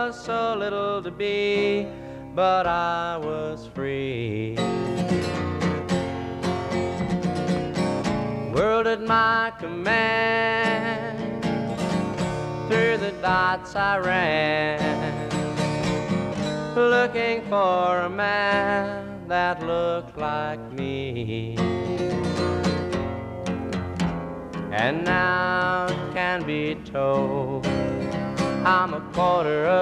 was so little to be, but I was free. World at my command, through the dots I ran, looking for a man that looked like me. And now it can be told I'm a quarter of